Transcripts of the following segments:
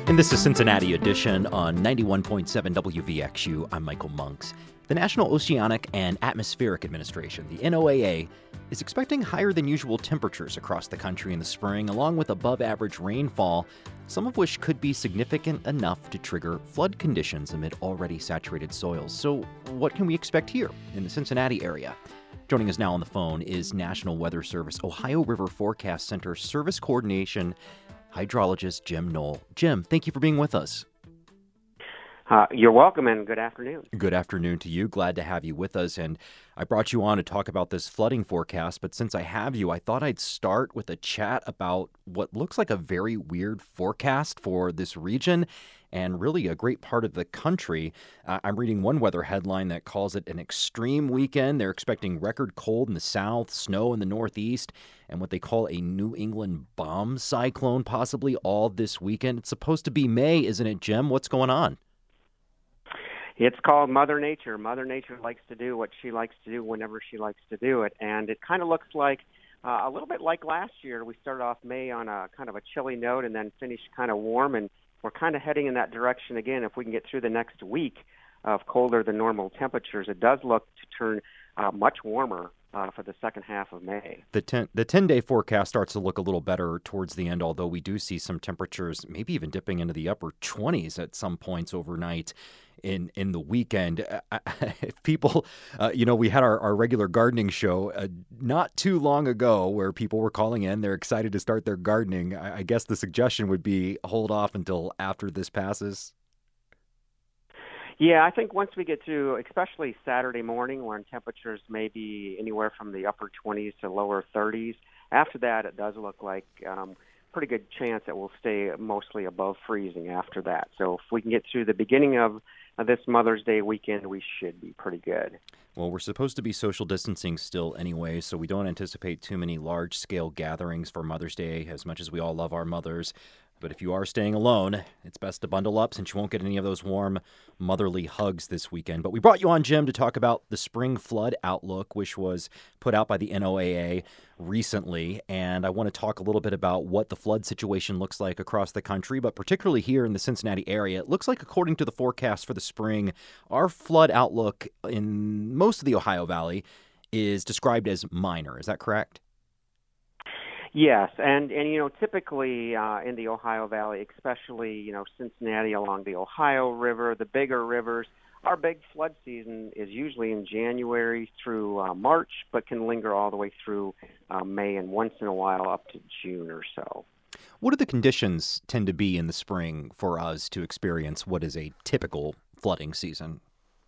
And this is Cincinnati Edition on 91.7 WVXU. I'm Michael Monks. The National Oceanic and Atmospheric Administration, the NOAA, is expecting higher than usual temperatures across the country in the spring, along with above average rainfall, some of which could be significant enough to trigger flood conditions amid already saturated soils. So what can we expect here in the Cincinnati area? Joining us now on the phone is National Weather Service Ohio River Forecast Center Service Coordination hydrologist Jim Knoll. Jim, thank you for being with us. You're welcome, and good afternoon. Good afternoon to you. Glad to have you with us. And I brought you on to talk about this flooding forecast, but since I have you, I thought I'd start with a chat about what looks like a very weird forecast for this region and really a great part of the country. I'm reading one weather headline that calls it an extreme weekend. They're expecting record cold in the south, snow in the northeast, and what they call a New England bomb cyclone possibly all this weekend. It's supposed to be May, isn't it, Jim? What's going on? It's called Mother Nature. Mother Nature likes to do what she likes to do whenever she likes to do it, and it kind of looks like a little bit like last year. We started off May on a kind of a chilly note and then finished kind of warm, and we're kind of heading in that direction again. If we can get through the next week of colder than normal temperatures, it does look to turn much warmer for the second half of May. The 10-day forecast starts to look a little better towards the end, although we do see some temperatures maybe even dipping into the upper 20s at some points overnight in the weekend. If people, we had our regular gardening show not too long ago where people were calling in. They're excited to start their gardening. I guess the suggestion would be hold off until after this passes. Yeah, I think once we get to, especially Saturday morning, when temperatures may be anywhere from the upper 20s to lower 30s, after that it does look like pretty good chance it will stay mostly above freezing after that. So if we can get through the beginning of this Mother's Day weekend, we should be pretty good. Well, we're supposed to be social distancing still anyway, so we don't anticipate too many large-scale gatherings for Mother's Day, as much as we all love our mothers. But if you are staying alone, it's best to bundle up since you won't get any of those warm motherly hugs this weekend. But we brought you on, Jim, to talk about the spring flood outlook, which was put out by the NOAA recently. And I want to talk a little bit about what the flood situation looks like across the country, but particularly here in the Cincinnati area. It looks like, according to the forecast for the spring, our flood outlook in most of the Ohio Valley is described as minor. Is that correct? Yes, and typically in the Ohio Valley, especially, Cincinnati along the Ohio River, the bigger rivers, our big flood season is usually in January through March, but can linger all the way through May and once in a while up to June or so. What do the conditions tend to be in the spring for us to experience what is a typical flooding season?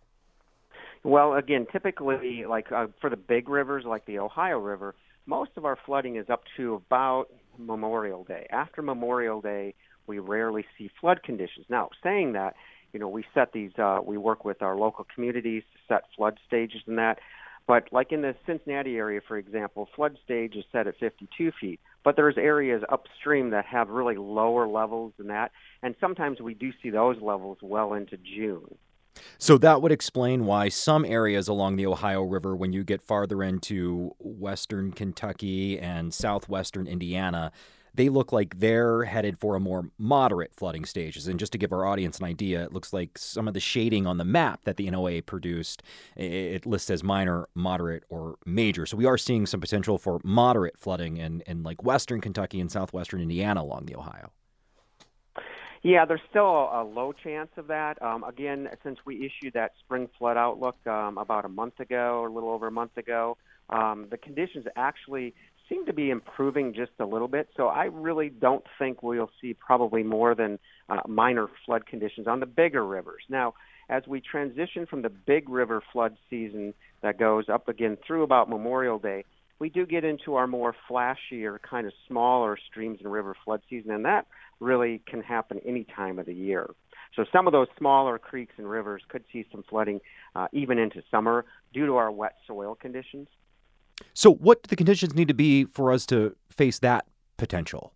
Well, again, typically, for the big rivers like the Ohio River, most of our flooding is up to about Memorial Day. After Memorial Day, we rarely see flood conditions. Now, saying that, we set these, we work with our local communities to set flood stages and that. But like in the Cincinnati area, for example, flood stage is set at 52 feet. But there's areas upstream that have really lower levels than that. And sometimes we do see those levels well into June. So that would explain why some areas along the Ohio River, when you get farther into western Kentucky and southwestern Indiana, they look like they're headed for a more moderate flooding stages. And just to give our audience an idea, it looks like some of the shading on the map that the NOAA produced, it lists as minor, moderate, or major. So we are seeing some potential for moderate flooding in like western Kentucky and southwestern Indiana along the Ohio. Yeah, there's still a low chance of that. Again, since we issued that spring flood outlook about a month ago, or a little over a month ago, the conditions actually seem to be improving just a little bit. So I really don't think we'll see probably more than minor flood conditions on the bigger rivers. Now, as we transition from the big river flood season that goes up again through about Memorial Day, we do get into our more flashier, kind of smaller streams and river flood season, and that really can happen any time of the year. So some of those smaller creeks and rivers could see some flooding even into summer due to our wet soil conditions. So what do the conditions need to be for us to face that potential?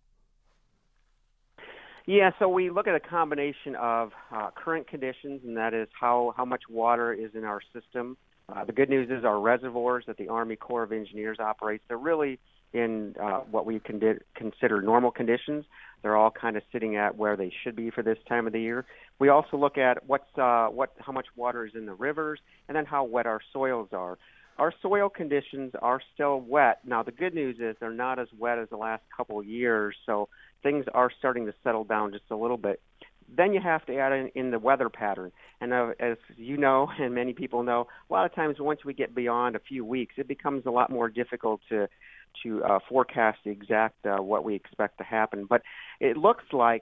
Yeah, so we look at a combination of current conditions, and that is how much water is in our system The good news is our reservoirs that the Army Corps of Engineers operates, they're really in what we consider normal conditions. They're all kind of sitting at where they should be for this time of the year. We also look at how much water is in the rivers, and then how wet our soils are. Our soil conditions are still wet. Now, the good news is they're not as wet as the last couple of years, so things are starting to settle down just a little bit. Then you have to add in the weather pattern. And as you know, and many people know, a lot of times once we get beyond a few weeks, it becomes a lot more difficult to forecast the exact what we expect to happen. But it looks like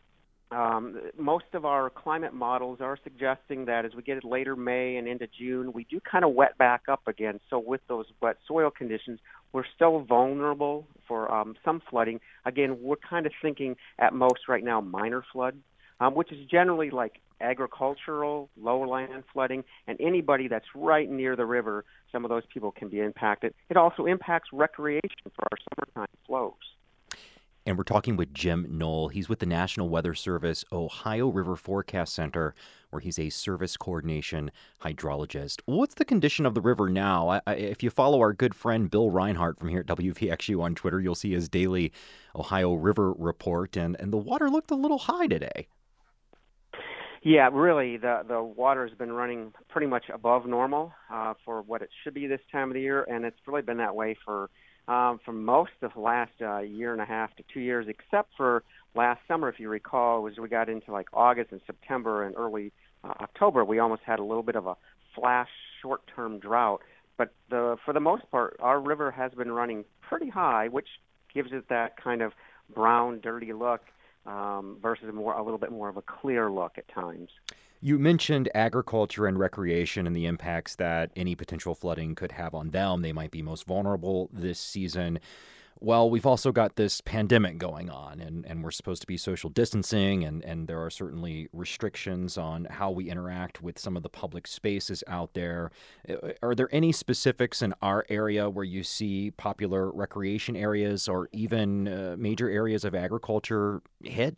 most of our climate models are suggesting that as we get later May and into June, we do kind of wet back up again. So with those wet soil conditions, we're still vulnerable for some flooding. Again, we're kind of thinking at most right now minor flood, which is generally like agricultural, lowland flooding, and anybody that's right near the river, some of those people can be impacted. It also impacts recreation for our summertime flows. And we're talking with Jim Knoll. He's with the National Weather Service Ohio River Forecast Center, where he's a service coordination hydrologist. What's the condition of the river now? If you follow our good friend Bill Reinhart from here at WVXU on Twitter, you'll see his daily Ohio River report, and the water looked a little high today. Yeah, really, the water has been running pretty much above normal for what it should be this time of the year, and it's really been that way for most of the last year and a half to 2 years, except for last summer, if you recall, was we got into like August and September and early October, we almost had a little bit of a flash short-term drought. But for the most part, our river has been running pretty high, which gives it that kind of brown, dirty look versus a little bit more of a clear look at times. You mentioned agriculture and recreation and the impacts that any potential flooding could have on them. They might be most vulnerable this season. Well, we've also got this pandemic going on, and we're supposed to be social distancing, and there are certainly restrictions on how we interact with some of the public spaces out there. Are there any specifics in our area where you see popular recreation areas or even major areas of agriculture hit?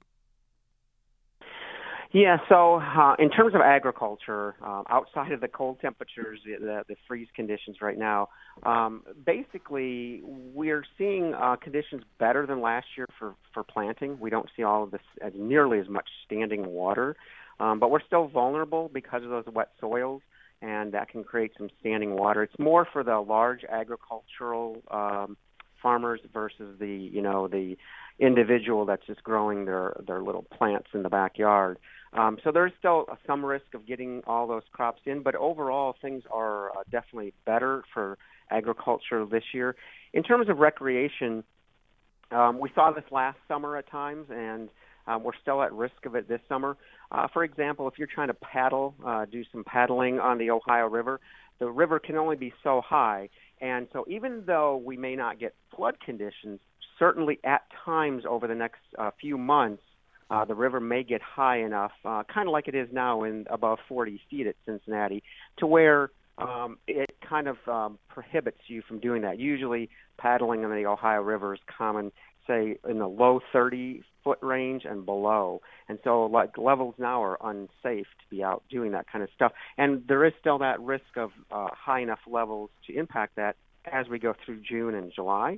Yeah, so in terms of agriculture, outside of the cold temperatures, the freeze conditions right now, basically we're seeing conditions better than last year for planting. We don't see all of this as nearly as much standing water, but we're still vulnerable because of those wet soils, and that can create some standing water. It's more for the large agricultural farmers versus the individual that's just growing their little plants in the backyard. So there's still some risk of getting all those crops in, but overall things are definitely better for agriculture this year. In terms of recreation, we saw this last summer at times, and we're still at risk of it this summer. For example, if you're trying to do some paddling on the Ohio River, the river can only be so high. And so even though we may not get flood conditions, certainly at times over the next few months, the river may get high enough, kind of like it is now in above 40 feet at Cincinnati, to where it kind of prohibits you from doing that. Usually paddling in the Ohio River is common, say, in the low 30-foot range and below. And so like levels now are unsafe to be out doing that kind of stuff. And there is still that risk of high enough levels to impact that as we go through June and July.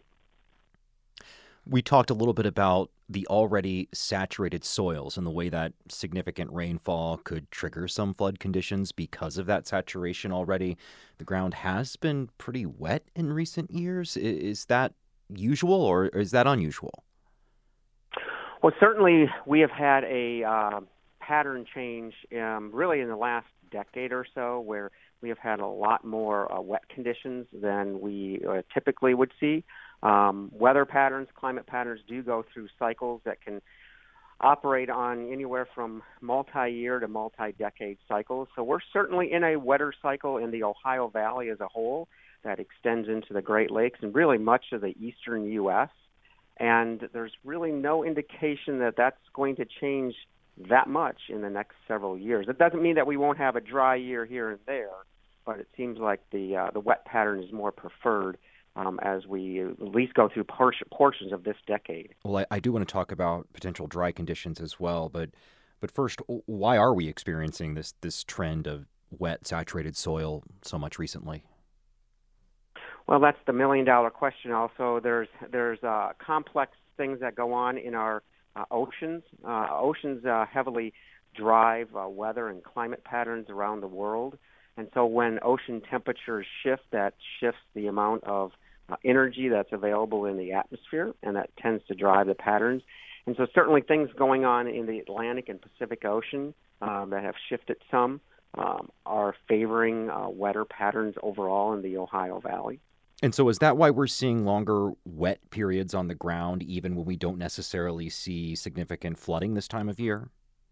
We talked a little bit about the already saturated soils and the way that significant rainfall could trigger some flood conditions because of that saturation already. The ground has been pretty wet in recent years. Is that usual or is that unusual? Well, certainly we have had a pattern change really in the last decade or so where we have had a lot more wet conditions than we typically would see. Weather patterns, climate patterns do go through cycles that can operate on anywhere from multi-year to multi-decade cycles. So we're certainly in a wetter cycle in the Ohio Valley as a whole that extends into the Great Lakes and really much of the eastern U.S. And there's really no indication that that's going to change that much in the next several years. It doesn't mean that we won't have a dry year here and there, but it seems like the wet pattern is more preferred as we at least go through portions of this decade. Well, I do want to talk about potential dry conditions as well, but first, why are we experiencing this trend of wet, saturated soil so much recently? Well, that's the million-dollar question. Also, there's complex things that go on in our oceans. Oceans heavily drive weather and climate patterns around the world, and so when ocean temperatures shift, that shifts the amount of energy that's available in the atmosphere, and that tends to drive the patterns. And so, certainly, things going on in the Atlantic and Pacific Ocean that have shifted some are favoring wetter patterns overall in the Ohio Valley. And so is that why we're seeing longer wet periods on the ground, even when we don't necessarily see significant flooding this time of year?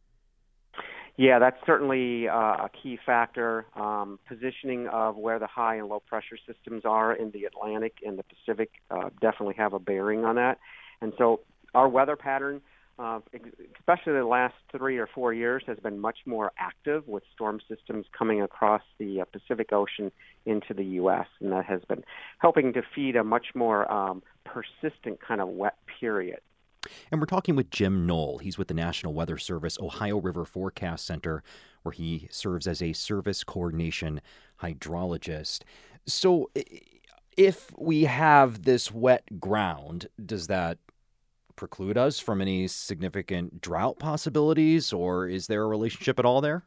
Yeah, that's certainly a key factor. Positioning of where the high and low pressure systems are in the Atlantic and the Pacific definitely have a bearing on that. And so our weather pattern, especially the last 3 or 4 years, has been much more active with storm systems coming across the Pacific Ocean into the U.S., and that has been helping to feed a much more persistent kind of wet period. And we're talking with Jim Knoll. He's with the National Weather Service Ohio River Forecast Center, where he serves as a service coordination hydrologist. So if we have this wet ground, does that preclude us from any significant drought possibilities, or is there a relationship at all there?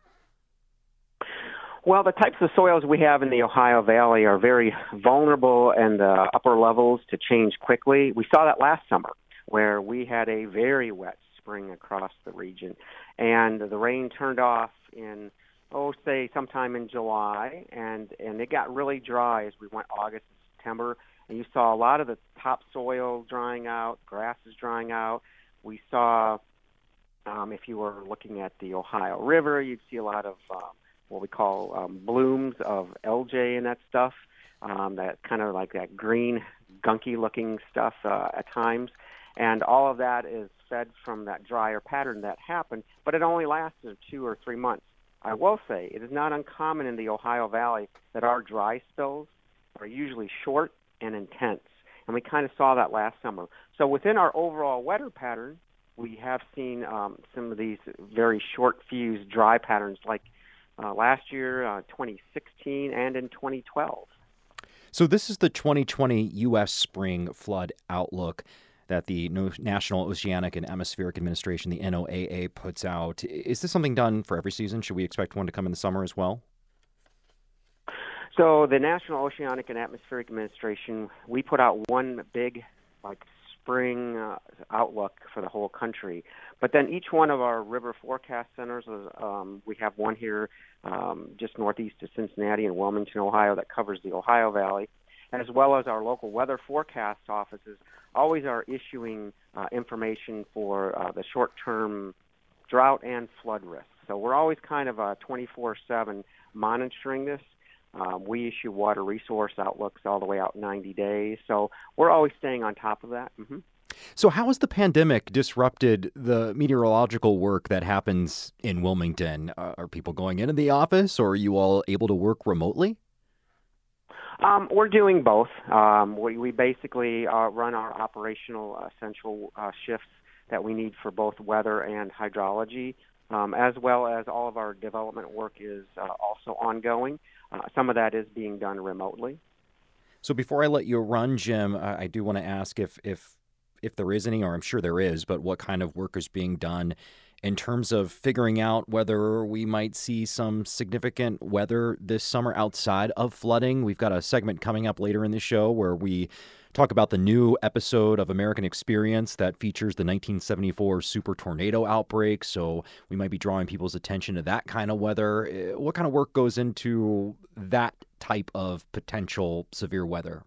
Well, the types of soils we have in the Ohio Valley are very vulnerable and the upper levels to change quickly. We saw that last summer, where we had a very wet spring across the region, and the rain turned off in, say sometime in July, and it got really dry as we went August and September, and you saw a lot of the topsoil drying out, grasses drying out. We saw, if you were looking at the Ohio River, you'd see a lot of what we call blooms of LJ and that stuff, that kind of like that green, gunky-looking stuff at times. And all of that is fed from that drier pattern that happened, but it only lasted 2 or 3 months. I will say it is not uncommon in the Ohio Valley that our dry spells are usually short and intense, and we kind of saw that last summer. So within our overall weather pattern, we have seen some of these very short-fused dry patterns like last year, 2016, and in 2012. So this is the 2020 U.S. Spring Flood Outlook that the National Oceanic and Atmospheric Administration, the NOAA, puts out. Is this something done for every season? Should we expect one to come in the summer as well? So the National Oceanic and Atmospheric Administration, we put out one big spring outlook for the whole country. But then each one of our river forecast centers, we have one here just northeast of Cincinnati in Wilmington, Ohio, that covers the Ohio Valley, as well as our local weather forecast offices, always are issuing information for the short-term drought and flood risks. So we're always kind of 24/7 monitoring this. We issue water resource outlooks all the way out 90 days. So we're always staying on top of that. Mm-hmm. So how has the pandemic disrupted the meteorological work that happens in Wilmington? Are people going into the office, or are you all able to work remotely? We're doing both. We basically run our operational essential shifts that we need for both weather and hydrology, as well as all of our development work is also ongoing. Some of that is being done remotely. So before I let you run, Jim, I do want to ask if there is any, or I'm sure there is, but what kind of work is being done in terms of figuring out whether we might see some significant weather this summer outside of flooding. We've got a segment coming up later in the show where we talk about the new episode of American Experience that features the 1974 super tornado outbreak. So we might be drawing people's attention to that kind of weather. What kind of work goes into that type of potential severe weather?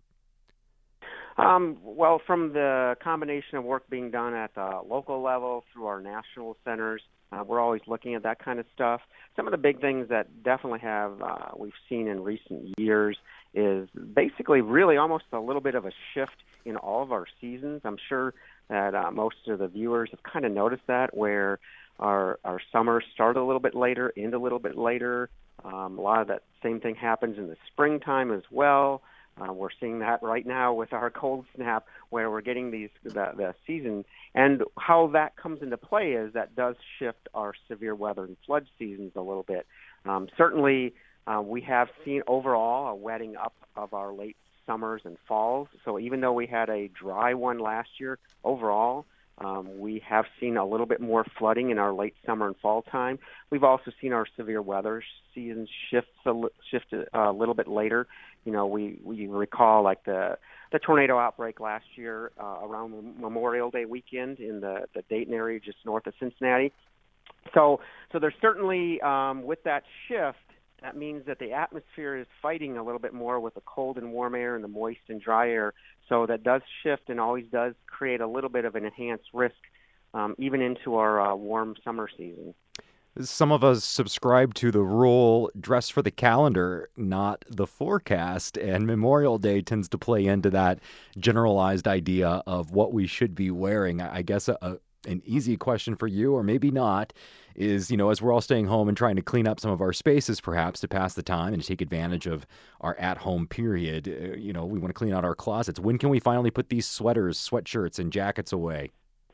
Well, from the combination of work being done at the local level through our national centers, we're always looking at that kind of stuff. Some of the big things that definitely we've seen in recent years is basically really almost a little bit of a shift in all of our seasons. I'm sure that most of the viewers have kind of noticed that, where our summer started a little bit later, end a little bit later. A lot of that same thing happens in the springtime as well. We're seeing that right now with our cold snap, where we're getting the season. And how that comes into play is that does shift our severe weather and flood seasons a little bit. Certainly, We have seen overall a wetting up of our late summers and falls. So even though we had a dry one last year, overall, we have seen a little bit more flooding in our late summer and fall time. We've also seen our severe weather season shift a little bit later. You know, we recall like the tornado outbreak last year around Memorial Day weekend in the Dayton area just north of Cincinnati. So there's certainly, with that shift, that means that the atmosphere is fighting a little bit more with the cold and warm air and the moist and dry air. So that does shift and always does create a little bit of an enhanced risk, even into our warm summer season. Some of us subscribe to the rule, dress for the calendar, not the forecast, and Memorial Day tends to play into that generalized idea of what we should be wearing. I guess an easy question for you, or maybe not, is, as we're all staying home and trying to clean up some of our spaces, perhaps, to pass the time and to take advantage of our at-home period, we want to clean out our closets. When can we finally put these sweaters, sweatshirts, and jackets away?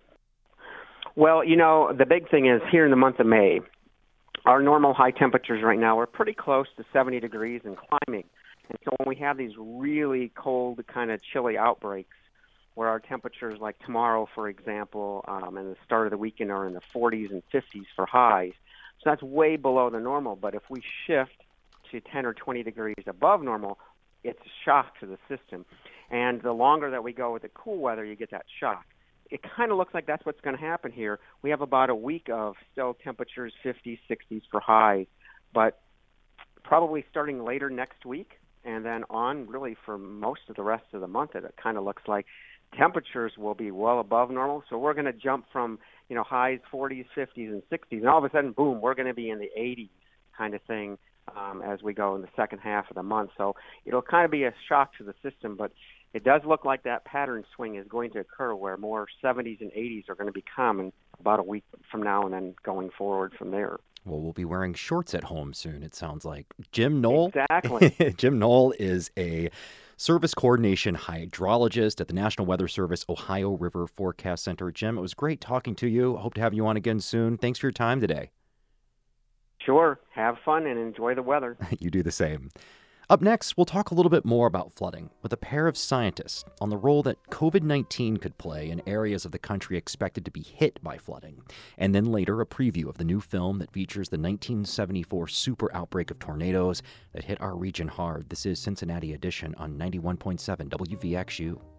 Well, the big thing is here in the month of May, our normal high temperatures right now are pretty close to 70 degrees and climbing. And so when we have these really cold, kind of chilly outbreaks, where our temperatures, like tomorrow, for example, and the start of the weekend are in the 40s and 50s for highs. So that's way below the normal. But if we shift to 10 or 20 degrees above normal, it's a shock to the system. And the longer that we go with the cool weather, you get that shock. It kind of looks like that's what's going to happen here. We have about a week of still temperatures 50s, 60s for highs, but probably starting later next week and then on really for most of the rest of the month, it kind of looks like temperatures will be well above normal. So we're going to jump from, highs 40s, 50s, and 60s, and all of a sudden, boom, we're going to be in the 80s kind of thing as we go in the second half of the month. So it'll kind of be a shock to the system, but it does look like that pattern swing is going to occur where more 70s and 80s are going to be common about a week from now and then going forward from there. Well, we'll be wearing shorts at home soon, it sounds like. Jim Knoll? Exactly. Jim Knoll is a service coordination hydrologist at the National Weather Service Ohio River Forecast Center. Jim, it was great talking to you. Hope to have you on again soon. Thanks for your time today. Sure. Have fun and enjoy the weather. You do the same. Up next, we'll talk a little bit more about flooding with a pair of scientists on the role that COVID-19 could play in areas of the country expected to be hit by flooding. And then later, a preview of the new film that features the 1974 super outbreak of tornadoes that hit our region hard. This is Cincinnati Edition on 91.7 WVXU.